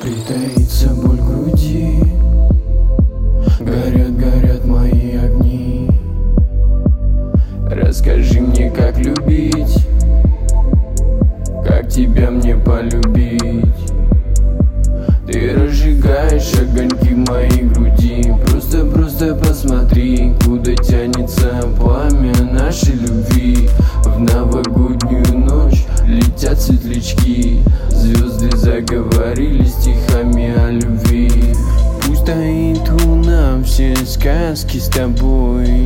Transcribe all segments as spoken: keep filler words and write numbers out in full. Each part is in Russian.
Притаится боль в груди, горят, горят мои огни. Расскажи мне, как любить, как тебя мне полюбить. Ты разжигаешь огоньки в моей груди. Просто, просто посмотри, куда тянется пламя нашей любви. В новогоднюю ночь летят светлячки, звезды заговорили стихами о любви. Пусть стоит луна, все сказки с тобой.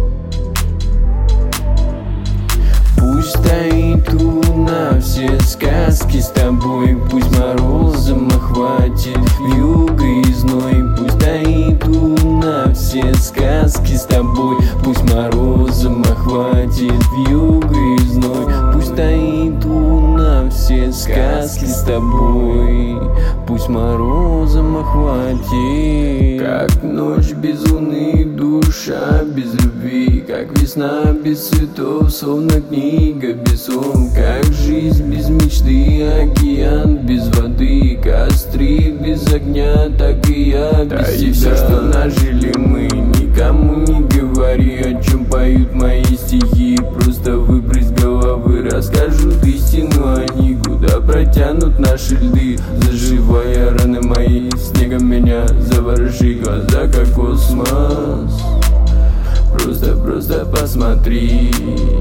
Пусть стоит луна, все сказки с тобой. Пусть морозом охватит вьюга и зной. Пусть стоит луна, все сказки с тобой. Пусть морозом охватит вьюга и зной. Пусть стоит луна, все сказки с тобой. Пусть морозом охватит. Как ночь без луны, душа без любви. Как весна без цветов, словно книга без слов. Как жизнь без мечты, океан без воды. Костры без огня, так и я без да тебя. И все, что нажили мы, никому не говори, о чем поют мои стихи. Просто выбрось с головы, расскажут истину они. Куда протянут наши льды, заживая раны мои. Снегом меня заворожи, глаза как космос. Просто, просто посмотри.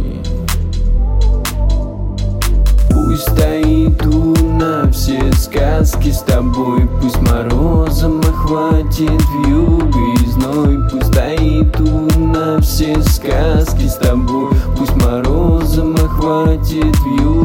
Пусть стоит луна, все сказки с тобой. Пусть морозом охватит вьюга и зной. Пусть стоит луна, все сказки с тобой. Пусть морозом охватит вьюга